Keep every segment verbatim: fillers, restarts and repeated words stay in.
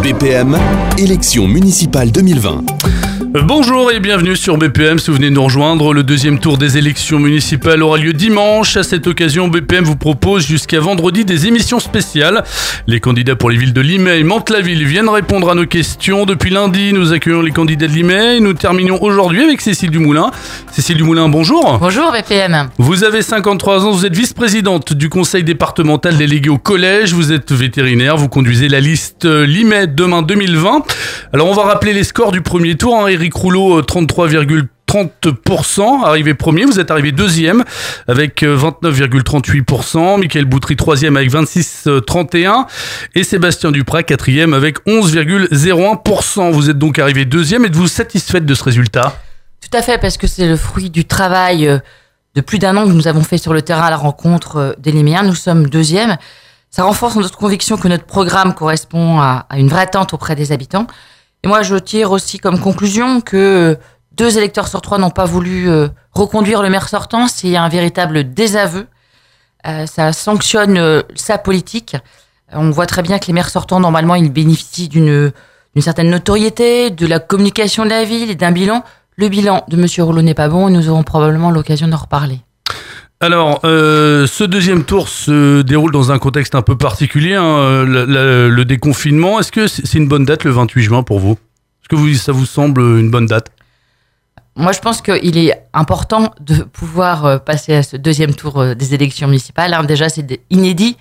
B P M, élection municipale deux mille vingt. Bonjour et bienvenue sur B P M. Si vous venez de nous rejoindre, le deuxième tour des élections municipales aura lieu dimanche. À cette occasion, B P M vous propose jusqu'à vendredi des émissions spéciales. Les candidats pour les villes de Limay et Mantes-la-Ville viennent répondre à nos questions. Depuis lundi, nous accueillons les candidats de Limay. Nous terminons aujourd'hui avec Cécile Dumoulin. Cécile Dumoulin, bonjour. Bonjour B P M. Vous avez cinquante-trois ans, vous êtes vice-présidente du conseil départemental délégué au collège. Vous êtes vétérinaire, vous conduisez la liste Limay Demain deux mille vingt. Alors on va rappeler les scores du premier tour. Hein. Éric Rouleau, trente-trois virgule trente pour cent, arrivé premier, vous êtes arrivé deuxième avec vingt-neuf virgule trente-huit pour cent, Mickaël Boutry troisième avec vingt-six virgule trente et un et Sébastien Duprat quatrième avec onze virgule zéro un pour cent. Vous êtes donc arrivé deuxième. Êtes-vous satisfaite de ce résultat ? Tout à fait, parce que c'est le fruit du travail de plus d'un an que nous avons fait sur le terrain à la rencontre des Liméens. Nous sommes deuxième. Ça renforce notre conviction que notre programme correspond à, à une vraie attente auprès des habitants. Et moi, je tire aussi comme conclusion que deux électeurs sur trois n'ont pas voulu euh, reconduire le maire sortant. C'est un véritable désaveu. Euh, ça sanctionne euh, sa politique. Euh, on voit très bien que les maires sortants, normalement, ils bénéficient d'une, d'une certaine notoriété, de la communication de la ville et d'un bilan. Le bilan de M. Rouleau n'est pas bon et nous aurons probablement l'occasion d'en reparler. Alors, euh, ce deuxième tour se déroule dans un contexte un peu particulier, hein, le, le, le déconfinement. Est-ce que c'est une bonne date, le vingt-huit juin, pour vous ? Est-ce que vous, ça vous semble une bonne date ? Moi, je pense qu'il est important de pouvoir passer à ce deuxième tour des élections municipales. Hein, déjà, c'est inédit,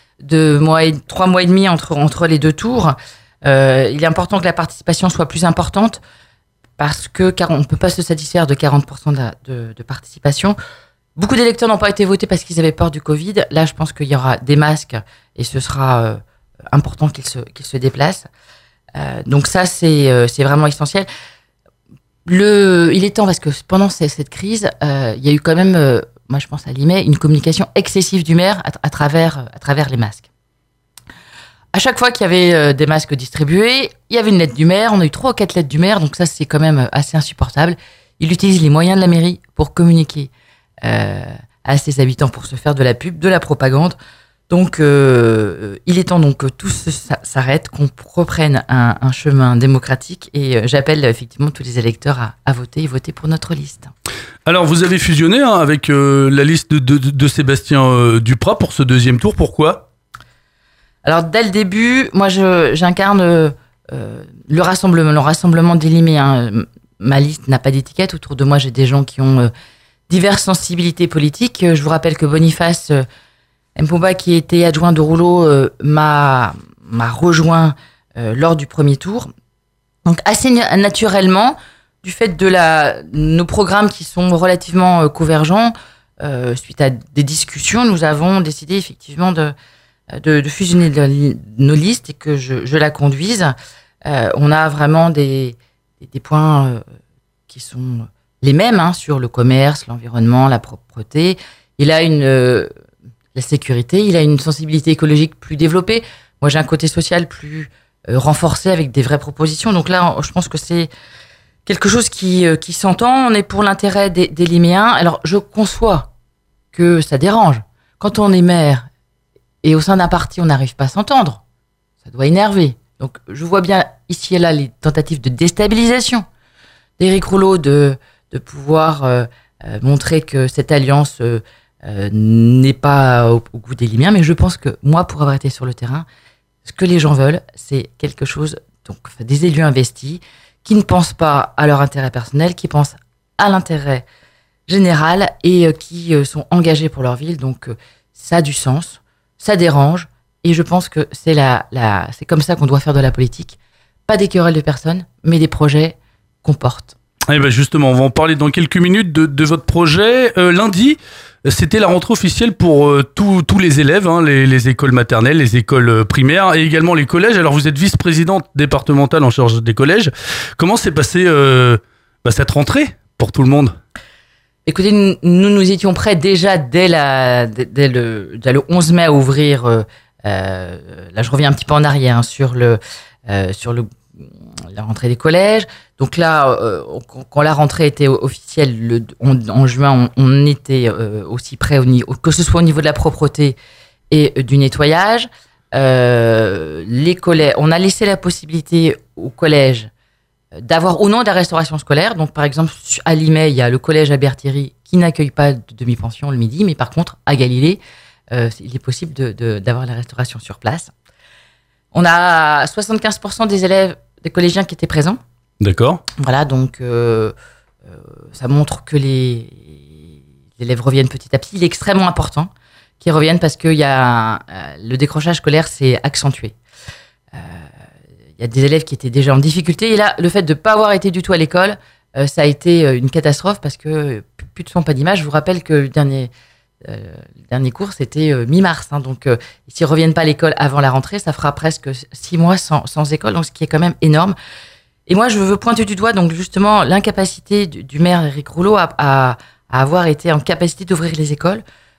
de mois et, trois mois et demi entre, entre les deux tours. Euh, il est important que la participation soit plus importante, parce que car on ne peut pas se satisfaire de quarante pour cent de, de, de participation. Beaucoup d'électeurs n'ont pas été votés parce qu'ils avaient peur du Covid. Là, je pense qu'il y aura des masques et ce sera euh, important qu'ils se, qu'ils se déplacent. Euh, donc ça, c'est, euh, c'est vraiment essentiel. Le, il est temps, parce que pendant ces, cette crise, euh, il y a eu quand même, euh, moi je pense à Limay, une communication excessive du maire à, à, travers, à travers les masques. À chaque fois qu'il y avait euh, des masques distribués, il y avait une lettre du maire. On a eu trois ou quatre lettres du maire, donc ça, c'est quand même assez insupportable. Il utilise les moyens de la mairie pour communiquer Euh, à ses habitants, pour se faire de la pub, de la propagande. Donc, euh, il est temps donc que tout ça s'arrête, qu'on reprenne un, un chemin démocratique. Et euh, j'appelle effectivement tous les électeurs à, à voter et voter pour notre liste. Alors, vous avez fusionné hein, avec euh, la liste de, de, de Sébastien euh, Duprat pour ce deuxième tour. Pourquoi ? Alors, dès le début, moi, je, j'incarne euh, le rassemblement, le rassemblement des Liméens. Ma liste n'a pas d'étiquette. Autour de moi, j'ai des gens qui ont euh, diverses sensibilités politiques. Je vous rappelle que Boniface euh, Mpomba, qui était adjoint de Rouleau, euh, m'a, m'a rejoint euh, lors du premier tour. Donc assez naturellement, du fait de la, nos programmes qui sont relativement euh, convergents, euh, suite à des discussions, nous avons décidé effectivement de, de, de fusionner de, nos listes et que je, je la conduise. Euh, on a vraiment des, des, des points euh, qui sont les mêmes hein, sur le commerce, l'environnement, la propreté. Il a une euh, la sécurité, il a une sensibilité écologique plus développée. Moi, j'ai un côté social plus euh, renforcé avec des vraies propositions. Donc là, je pense que c'est quelque chose qui euh, qui s'entend. On est pour l'intérêt des, des Liméens. Alors, je conçois que ça dérange. Quand on est maire et au sein d'un parti, on n'arrive pas à s'entendre, ça doit énerver. Donc, je vois bien ici et là les tentatives de déstabilisation d'Éric Rouleau de de pouvoir euh, euh, montrer que cette alliance euh, euh, n'est pas au, au goût des Liméens. Mais je pense que moi, pour avoir été sur le terrain, ce que les gens veulent, c'est quelque chose, donc des élus investis, qui ne pensent pas à leur intérêt personnel, qui pensent à l'intérêt général et euh, qui euh, sont engagés pour leur ville. Donc euh, ça a du sens, ça dérange, et je pense que c'est, la, la, c'est comme ça qu'on doit faire de la politique. Pas des querelles de personnes, mais des projets qu'on porte. Eh ben justement, on va en parler dans quelques minutes de, de votre projet. Euh, lundi, c'était la rentrée officielle pour euh, tous, tous les élèves, hein, les, les écoles maternelles, les écoles primaires et également les collèges. Alors vous êtes vice-présidente départementale en charge des collèges. Comment s'est passée euh, bah, cette rentrée pour tout le monde ? Écoutez, nous, nous étions prêts déjà dès, la, dès, dès, le, dès le onze mai à ouvrir, euh, euh, là je reviens un petit peu en arrière, hein, sur, le, euh, sur le, la rentrée des collèges. Donc là, euh, quand la rentrée était officielle, le, on, en juin, on, on était euh, aussi prêt, au niveau, que ce soit au niveau de la propreté et euh, du nettoyage. euh, les collèges, on a laissé la possibilité au collège d'avoir ou non de la restauration scolaire. Donc, par exemple, à Limay, il y a le collège à Berthéry qui n'accueille pas de demi-pension le midi, mais par contre, à Galilée, euh, il est possible de, de, d'avoir la restauration sur place. On a soixante-quinze pour cent des élèves, des collégiens qui étaient présents. D'accord. Voilà, donc euh, euh, ça montre que les, les élèves reviennent petit à petit. Il est extrêmement important qu'ils reviennent parce que y a, euh, le décrochage scolaire s'est accentué. Il euh, y a des élèves qui étaient déjà en difficulté. Et là, le fait de ne pas avoir été du tout à l'école, euh, ça a été une catastrophe parce que plus de son, pas d'image. Je vous rappelle que le dernier... Euh, le dernier cours, c'était euh, mi-mars. Hein, donc, euh, s'ils ne reviennent pas à l'école avant la rentrée, ça fera presque six mois sans, sans école, donc ce qui est quand même énorme. Et moi, je veux pointer du doigt, donc justement, l'incapacité du, du maire Éric Rouleau à, à, à avoir été en capacité d'ouvrir les écoles.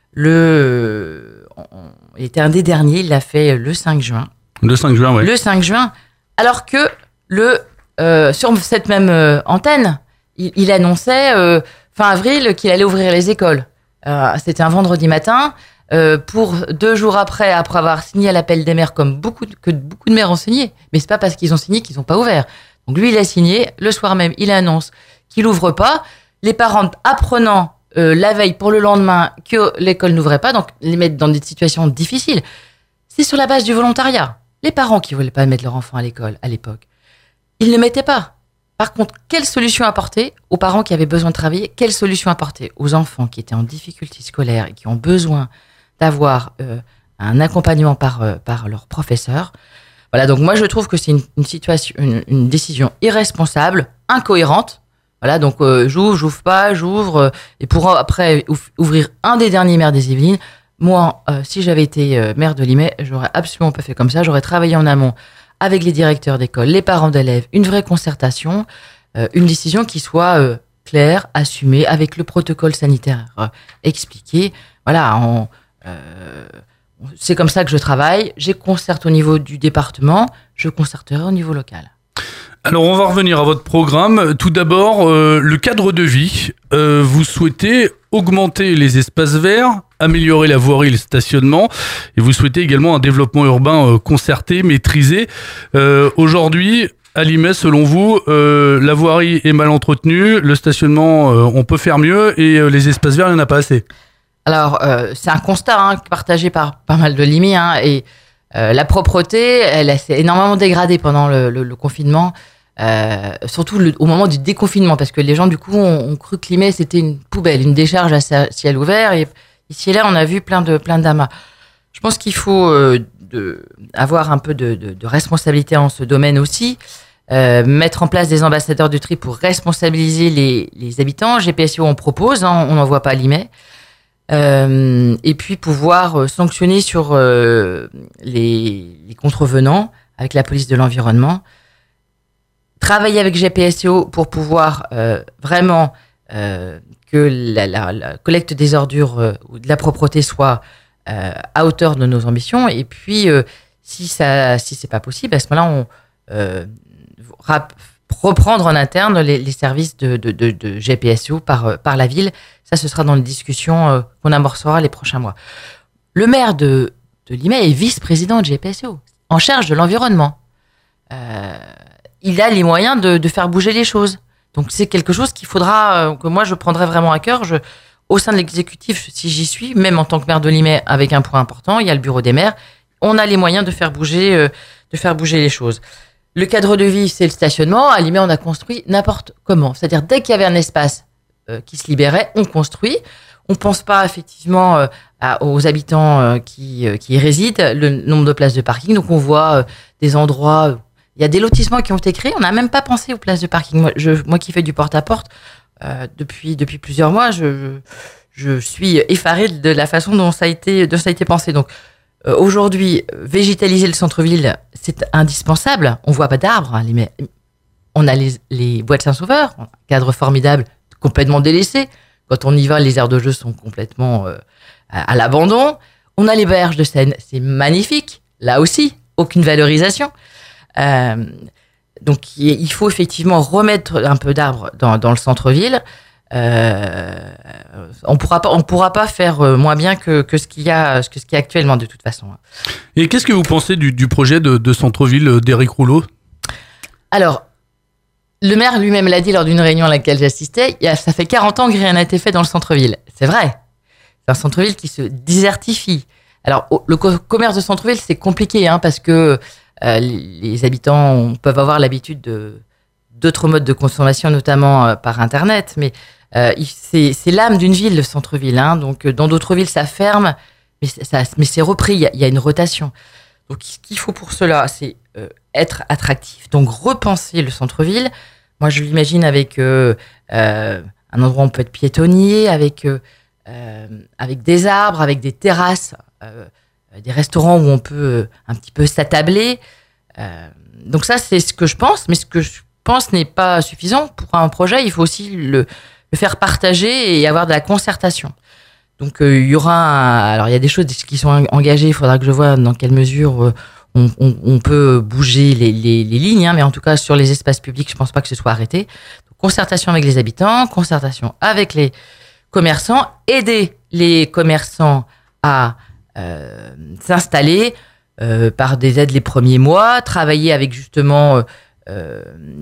Le, on, il était un des derniers, il l'a fait le cinq juin. Le cinq juin, oui. Le cinq juin, alors que le, euh, sur cette même euh, antenne, il, il annonçait euh, fin avril qu'il allait ouvrir les écoles. Euh, c'était un vendredi matin, euh, pour deux jours après, après avoir signé à l'appel des maires, comme beaucoup de, que beaucoup de maires ont signé. Mais c'est pas parce qu'ils ont signé qu'ils n'ont pas ouvert. Donc lui, il a signé. Le soir même, il annonce qu'il ouvre pas. Les parents apprenant euh, la veille pour le lendemain que l'école n'ouvrait pas, donc les mettre dans des situations difficiles. C'est sur la base du volontariat. Les parents qui voulaient pas mettre leur enfant à l'école à l'époque, ils ne mettaient pas. Par contre, quelle solution apporter aux parents qui avaient besoin de travailler? Quelle solution apporter aux enfants qui étaient en difficulté scolaire et qui ont besoin d'avoir euh, un accompagnement par, euh, par leur professeur? Voilà, donc moi je trouve que c'est une, une situation, une, une décision irresponsable, incohérente. Voilà, donc euh, j'ouvre, j'ouvre pas, j'ouvre, euh, et pour après ouvrir un des derniers maires des Yvelines. Moi, euh, si j'avais été euh, maire de Limay, j'aurais absolument pas fait comme ça. J'aurais travaillé en amont avec les directeurs d'école, les parents d'élèves, une vraie concertation, euh, une décision qui soit euh, claire, assumée, avec le protocole sanitaire euh, expliqué. Voilà, on, euh, c'est comme ça que je travaille. Je concerte au niveau du département, je concerterai au niveau local. Alors, on va revenir à votre programme. Tout d'abord, euh, le cadre de vie. Euh, vous souhaitez augmenter les espaces verts, améliorer la voirie et le stationnement, et vous souhaitez également un développement urbain euh, concerté, maîtrisé. Euh, aujourd'hui, à Limay, selon vous, euh, la voirie est mal entretenue, le stationnement, euh, on peut faire mieux, et euh, les espaces verts, il n'y en a pas assez. Alors, euh, c'est un constat hein, partagé par pas mal de Limay, hein, et euh, la propreté, elle s'est énormément dégradée pendant le, le, le confinement. Euh, surtout le, au moment du déconfinement, parce que les gens du coup ont, ont cru que Limay c'était une poubelle, une décharge à ciel ouvert, et ici et là on a vu plein de plein d'amas. Je pense qu'il faut euh, de, avoir un peu de, de, de responsabilité en ce domaine aussi, euh, mettre en place des ambassadeurs du tri pour responsabiliser les, les habitants. G P S O on propose, hein, on n'en voit pas à Limay, euh, et puis pouvoir euh, sanctionner sur euh, les, les contrevenants avec la police de l'environnement. Travailler avec G P S O pour pouvoir euh, vraiment euh, que la, la, la collecte des ordures euh, ou de la propreté soit euh, à hauteur de nos ambitions. Et puis, euh, si ça, si c'est pas possible, à ce moment-là, on euh, rap- reprendre en interne les, les services de, de, de, de G P S O par, par la ville. Ça, ce sera dans les discussions euh, qu'on amorcera les prochains mois. Le maire de, de Limay est vice-président de G P S O, en charge de l'environnement. Euh, il a les moyens de, de faire bouger les choses. Donc, c'est quelque chose qu'il faudra, euh, que moi, je prendrai vraiment à cœur. Je, au sein de l'exécutif, si j'y suis, même en tant que maire de Limay, avec un point important, il y a le bureau des maires. On a les moyens de faire bouger, euh, de faire bouger les choses. Le cadre de vie, c'est le stationnement. À Limay, on a construit n'importe comment. C'est-à-dire, dès qu'il y avait un espace euh, qui se libérait, on construit. On ne pense pas effectivement euh, à, aux habitants euh, qui, euh, qui y résident, le nombre de places de parking. Donc, on voit euh, des endroits... Euh, il y a des lotissements qui ont été créés. On n'a même pas pensé aux places de parking. Moi, je, moi qui fais du porte-à-porte euh, depuis, depuis plusieurs mois, je, je suis effarée de la façon dont ça a été, dont ça a été pensé. Donc, euh, aujourd'hui, végétaliser le centre-ville, c'est indispensable. On ne voit pas d'arbres. Hein, les, on a les, les bois de Saint-Sauveur, un cadre formidable, complètement délaissé. Quand on y va, les aires de jeu sont complètement euh, à, à l'abandon. On a les berges de Seine, c'est magnifique. Là aussi, aucune valorisation. Euh, donc il faut effectivement remettre un peu d'arbres dans, dans le centre-ville. Euh, on pourra pas, on pourra pas faire moins bien que, que ce qu'il y a, que ce qu'il y a actuellement de toute façon. Et qu'est-ce que vous pensez du, du projet de, de centre-ville d'Éric Rouleau ? Alors, le maire lui-même l'a dit lors d'une réunion à laquelle j'assistais, il y a, ça fait quarante ans que rien n'a été fait dans le centre-ville. C'est vrai. C'est un centre-ville qui se désertifie. Alors, le co- commerce de centre-ville, c'est compliqué, hein, parce que euh, les habitants peuvent avoir l'habitude de, d'autres modes de consommation, notamment euh, par Internet. Mais euh, c'est, c'est l'âme d'une ville, le centre-ville. Hein, donc, dans d'autres villes, ça ferme, mais, ça, mais c'est repris, il y, a, il y a une rotation. Donc, ce qu'il faut pour cela, c'est euh, être attractif, donc repenser le centre-ville. Moi, je l'imagine avec euh, euh, un endroit où on peut être piétonnier, avec, euh, euh, avec des arbres, avec des terrasses, euh, des restaurants où on peut euh, un petit peu s'attabler. Euh, donc ça, c'est ce que je pense, mais ce que je pense n'est pas suffisant. Pour un projet, il faut aussi le, le faire partager et avoir de la concertation. Donc, euh, il y aura... Un, alors, il y a des choses qui sont engagées, il faudra que je vois dans quelle mesure... Euh, On, on, on peut bouger les, les, les lignes, hein, mais en tout cas, sur les espaces publics, je ne pense pas que ce soit arrêté. Donc, concertation avec les habitants, concertation avec les commerçants, aider les commerçants à euh, s'installer euh, par des aides les premiers mois, travailler avec justement euh,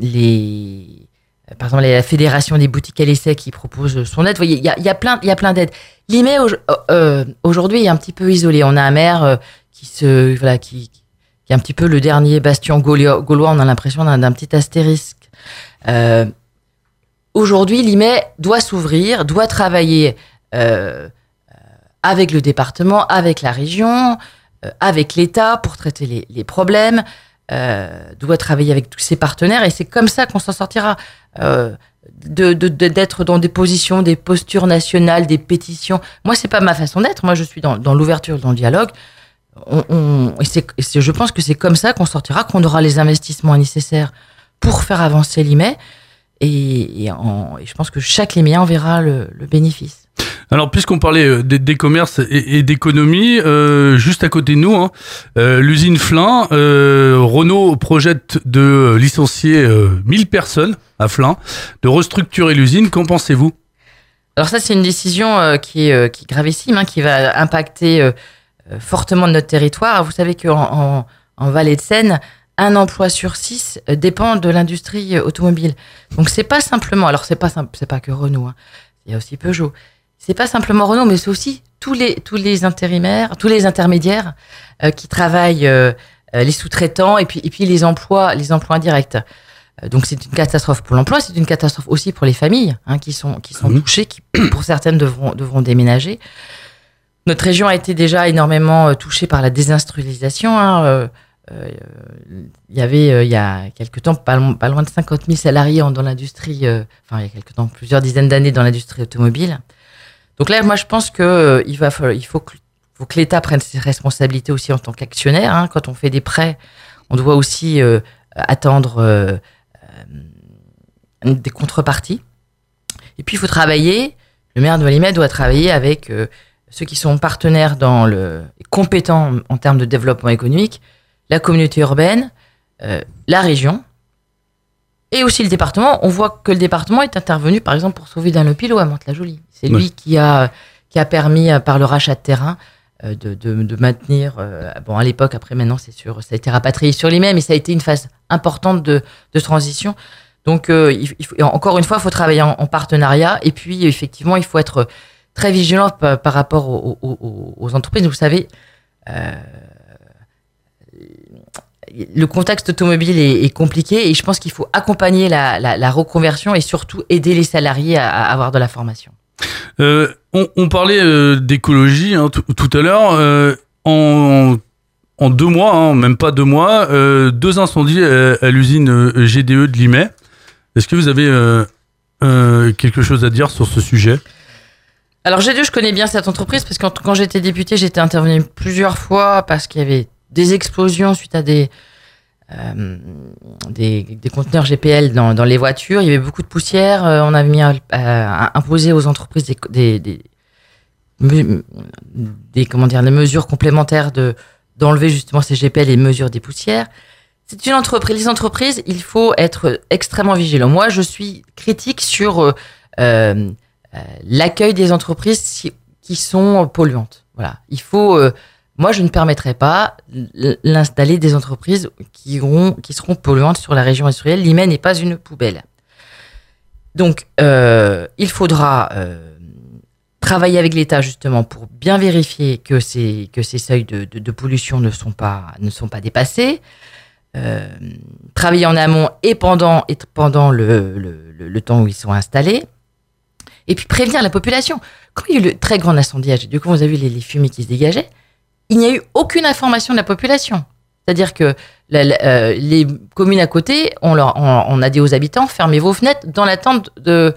les... Par exemple, la Fédération des boutiques à l'essai qui propose son aide. Vous voyez, il y a, y a plein, il y a plein d'aides. L'I M E, euh, aujourd'hui, est un petit peu isolé. On a un maire euh, qui se... Voilà, qui, qui est un petit peu le dernier bastion gaulois, on a l'impression d'un, d'un petit astérisque. Euh, aujourd'hui, l'I M E doit s'ouvrir, doit travailler euh, avec le département, avec la région, euh, avec l'État pour traiter les, les problèmes, euh, doit travailler avec tous ses partenaires, et c'est comme ça qu'on s'en sortira. Euh, de, de, de, d'être dans des positions, des postures nationales, des pétitions. Moi, c'est pas ma façon d'être. Moi, je suis dans, dans l'ouverture, dans le dialogue. On, on, et c'est, c'est, je pense que c'est comme ça qu'on sortira, qu'on aura les investissements nécessaires pour faire avancer l'I M E. Et, et, en, et je pense que chaque Liméen en verra le, le bénéfice. Alors, puisqu'on parlait des, des commerces et, et d'économie, euh, juste à côté de nous, hein, euh, l'usine Flins, euh, Renault projette de licencier euh, mille personnes à Flins, de restructurer l'usine. Qu'en pensez-vous ? Alors ça, c'est une décision euh, qui, est, euh, qui est gravissime, hein, qui va impacter... Euh, fortement de notre territoire. Vous savez qu'en en, en Vallée de Seine, un emploi sur six dépend de l'industrie automobile. Donc c'est pas simplement, alors c'est pas c'est pas que Renault, hein. Il y a aussi Peugeot. C'est pas simplement Renault, mais c'est aussi tous les tous les intérimaires, tous les intermédiaires euh, qui travaillent, euh, les sous-traitants et puis et puis les emplois les emplois indirects. Euh, donc c'est une catastrophe pour l'emploi, c'est une catastrophe aussi pour les familles, hein, qui sont qui sont mmh. touchées, qui pour certaines devront devront déménager. Notre région a été déjà énormément touchée par la désindustrialisation. Hein. Euh, euh, il y avait, euh, il y a quelque temps, pas, pas loin de cinquante mille salariés dans l'industrie, euh, enfin, il y a quelque temps, plusieurs dizaines d'années dans l'industrie automobile. Donc là, moi, je pense que euh, il va falloir, il faut que, faut que l'État prenne ses responsabilités aussi en tant qu'actionnaire. Hein. Quand on fait des prêts, on doit aussi euh, attendre euh, euh, des contreparties. Et puis, il faut travailler, le maire de Valimède doit travailler avec... Euh, ceux qui sont partenaires dans le, compétents en termes de développement économique, la communauté urbaine, euh, la région, et aussi le département. On voit que le département est intervenu, par exemple, pour sauver Dunlopillo à Mantes-la-Jolie. C'est lui oui. qui a, qui a permis, par le rachat de terrain, euh, de, de, de maintenir, euh, bon, à l'époque, après maintenant, c'est sûr, ça a été rapatrié sur l'I M E, mais ça a été une phase importante de, de transition. Donc, euh, il, il faut, encore une fois, il faut travailler en, en partenariat, et puis, effectivement, il faut être très vigilant par, par rapport aux, aux, aux entreprises. Vous savez, euh, le contexte automobile est, est compliqué et je pense qu'il faut accompagner la, la, la reconversion et surtout aider les salariés à, à avoir de la formation. Euh, on, on parlait euh, d'écologie hein, t- tout à l'heure. Euh, en, en deux mois, hein, même pas deux mois, euh, deux incendies à, à l'usine G D E de L'I M E. Est-ce que vous avez euh, euh, quelque chose à dire sur ce sujet ? Alors G deux E, je connais bien cette entreprise parce que quand, quand j'étais députée, j'étais intervenue plusieurs fois parce qu'il y avait des explosions suite à des, euh, des, des conteneurs G P L dans, dans les voitures. Il y avait beaucoup de poussière. Euh, on avait mis à, à, à imposer aux entreprises des, des, des, des, des, comment dire, des mesures complémentaires de, d'enlever justement ces G P L et mesures des poussières. C'est une entreprise. Les entreprises, il faut être extrêmement vigilant. Moi, je suis critique sur... Euh, euh, euh, l'accueil des entreprises si, qui sont polluantes. Voilà. Il faut, euh, moi, je ne permettrai pas l'installer des entreprises qui, auront, qui seront polluantes sur la région industrielle. L'I M E n'est pas une poubelle. Donc, euh, il faudra euh, travailler avec l'État justement pour bien vérifier que ces, que ces seuils de, de, de pollution ne sont pas, ne sont pas dépassés. Euh, travailler en amont et pendant, et pendant le, le, le, le temps où ils sont installés. Et puis prévenir la population. Quand il y a eu le très grand incendiage, du coup, vous avez vu les, les fumées qui se dégageaient, il n'y a eu aucune information de la population. C'est-à-dire que la, la, euh, les communes à côté, on, leur, on, on a dit aux habitants, fermez vos fenêtres dans l'attente de,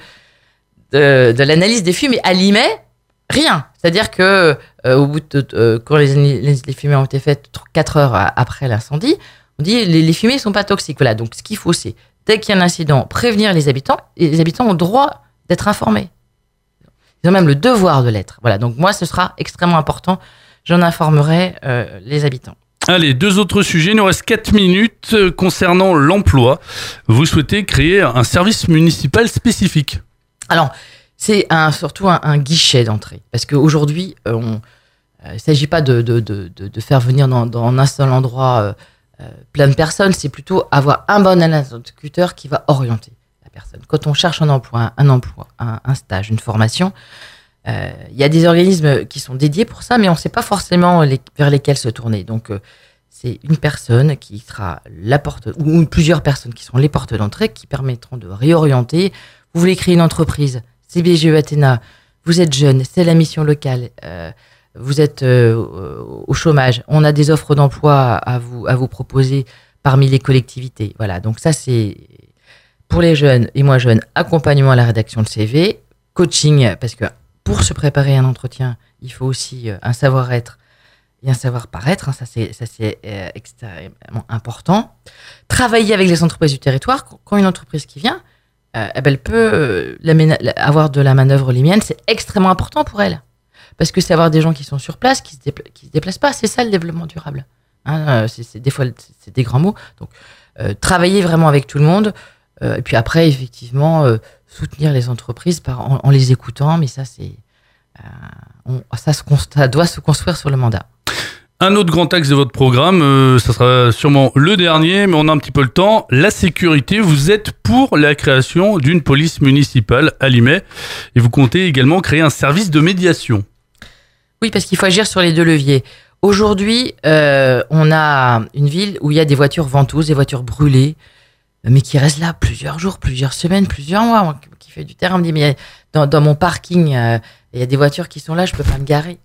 de, de l'analyse des fumées. À Limay, rien. C'est-à-dire que euh, au bout de, euh, quand les, les, les fumées ont été faites quatre heures après l'incendie, on dit les, les fumées ne sont pas toxiques. Voilà. Donc ce qu'il faut, c'est dès qu'il y a un incident, prévenir les habitants. Et les habitants ont le droit d'être informés. Ils ont même le devoir de l'être. Voilà. Donc moi, ce sera extrêmement important. J'en informerai euh, les habitants. Allez, deux autres sujets. Il nous reste quatre minutes concernant l'emploi. Vous souhaitez créer un service municipal spécifique. Alors, c'est un, surtout un, un guichet d'entrée. Parce qu'aujourd'hui, euh, on, euh, il ne s'agit pas de, de, de, de faire venir dans, dans un seul endroit euh, euh, plein de personnes. C'est plutôt avoir un bon interlocuteur qui va orienter la personne. Quand on cherche un emploi, un, emploi, un, un stage, une formation, il euh, y a des organismes qui sont dédiés pour ça, mais on ne sait pas forcément les, vers lesquels se tourner. Donc, euh, c'est une personne qui sera la porte, ou plusieurs personnes qui seront les portes d'entrée, qui permettront de réorienter. Vous voulez créer une entreprise, C B G E Athéna, vous êtes jeune, c'est la mission locale, euh, vous êtes euh, au chômage, on a des offres d'emploi à vous, à vous proposer parmi les collectivités. Voilà, donc ça, c'est pour les jeunes et moins jeunes, accompagnement à la rédaction de C V, coaching, parce que pour se préparer à un entretien, il faut aussi un savoir-être et un savoir-paraître. Ça, c'est, ça, c'est euh, extrêmement important. Travailler avec les entreprises du territoire. Quand une entreprise qui vient, euh, elle peut euh, avoir de la manœuvre limienne. C'est extrêmement important pour elle. Parce que c'est avoir des gens qui sont sur place, qui ne se, dépla- qui se déplacent pas. C'est ça, le développement durable. Hein, c'est, c'est des fois, c'est des grands mots. Donc, euh, travailler vraiment avec tout le monde. Euh, et puis après, effectivement... Euh, soutenir les entreprises par, en, en les écoutant, mais ça, c'est, euh, on, ça, se, ça doit se construire sur le mandat. Un autre grand axe de votre programme, euh, ça sera sûrement le dernier, mais on a un petit peu le temps. La sécurité, vous êtes pour la création d'une police municipale à Limay et vous comptez également créer un service de médiation. Oui, parce qu'il faut agir sur les deux leviers. Aujourd'hui, euh, on a une ville où il y a des voitures ventouses, des voitures brûlées, mais qui reste là plusieurs jours, plusieurs semaines, plusieurs mois. Moi, qui fait du terrain, me dit, mais dans, dans mon parking, euh, il y a des voitures qui sont là, je peux pas me garer.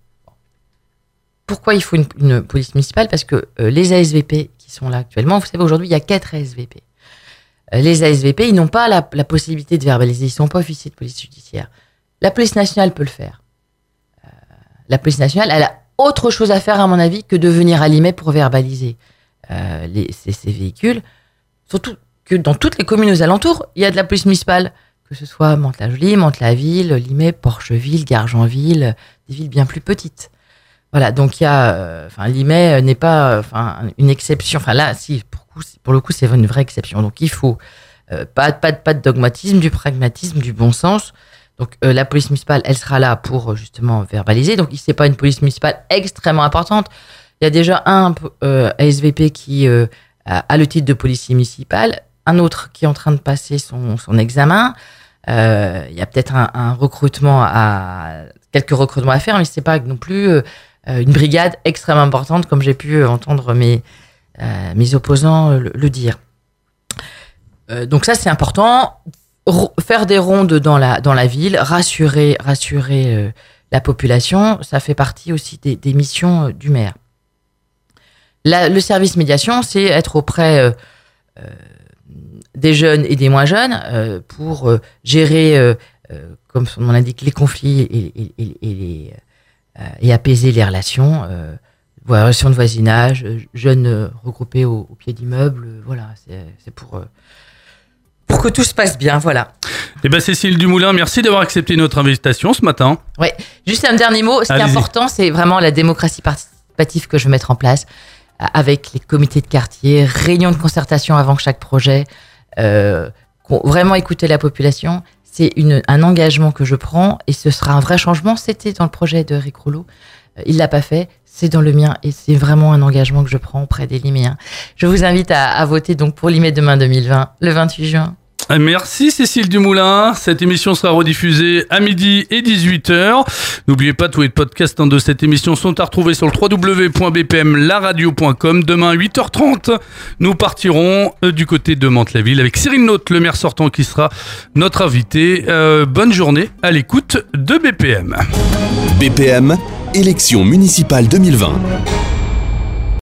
Pourquoi il faut une, une police municipale ? Parce que euh, les A S V P qui sont là actuellement, vous savez, aujourd'hui, il y a quatre A S V P. Euh, les A S V P, ils n'ont pas la, la possibilité de verbaliser, ils ne sont pas officiers de police judiciaire. La police nationale peut le faire. Euh, la police nationale, elle a autre chose à faire, à mon avis, que de venir à Limay pour verbaliser euh, les, ces, ces véhicules. Surtout que dans toutes les communes aux alentours, il y a de la police municipale, que ce soit Mantes-la-Jolie, Mantes-la-Ville, Limay, Porcheville, Gargenville, des villes bien plus petites. Voilà, donc il y a, enfin, euh, Limay n'est pas, enfin, une exception. Enfin là, si, pour, coup, pour le coup, c'est une vraie exception. Donc il faut euh, pas, pas, pas de dogmatisme, du pragmatisme, du bon sens. Donc euh, la police municipale, elle sera là pour justement verbaliser. Donc c'est pas une police municipale extrêmement importante. Il y a déjà un euh, A S V P qui euh, a le titre de policier municipal. Un autre qui est en train de passer son, son examen. Euh, il y a peut-être un, un recrutement à quelques recrutements à faire, mais c'est pas non plus euh, une brigade extrêmement importante comme j'ai pu entendre mes euh, mes opposants le, le dire. Euh, donc ça c'est important. R- faire des rondes dans la dans la ville, rassurer rassurer euh, la population, ça fait partie aussi des, des missions euh, du maire. La, le service médiation, c'est être auprès euh, euh, des jeunes et des moins jeunes euh, pour euh, gérer, euh, euh, comme son nom l'indique, les conflits et, et, et, et, les, euh, et apaiser les relations, euh, voilà, relations de voisinage, euh, jeunes euh, regroupés au, au pied d'immeubles, euh, voilà, c'est, c'est pour, euh, pour que tout se passe bien, voilà. Eh ben Cécile Dumoulin, merci d'avoir accepté notre invitation ce matin. Oui, juste un dernier mot, ce Allez-y. Qui est important, c'est vraiment la démocratie participative que je veux mettre en place, avec les comités de quartier, réunions de concertation avant chaque projet, euh, vraiment écouter la population. c'est une, un engagement que je prends et ce sera un vrai changement. C'était dans le projet de Éric Rouleau. Il l'a pas fait. C'est dans le mien et c'est vraiment un engagement que je prends auprès des Liméens. Je vous invite à, à voter donc pour Limay Demain deux mille vingt, le vingt-huit juin. Merci Cécile Dumoulin. Cette émission sera rediffusée à midi et dix-huit heures. N'oubliez pas, tous les podcasts de cette émission sont à retrouver sur le w w w point b p m la radio point com. Demain, huit heures trente, nous partirons du côté de Mantes-la-Ville avec Cyril Naute, le maire sortant, qui sera notre invité. Euh, bonne journée à l'écoute de B P M. B P M, élection municipale deux mille vingt.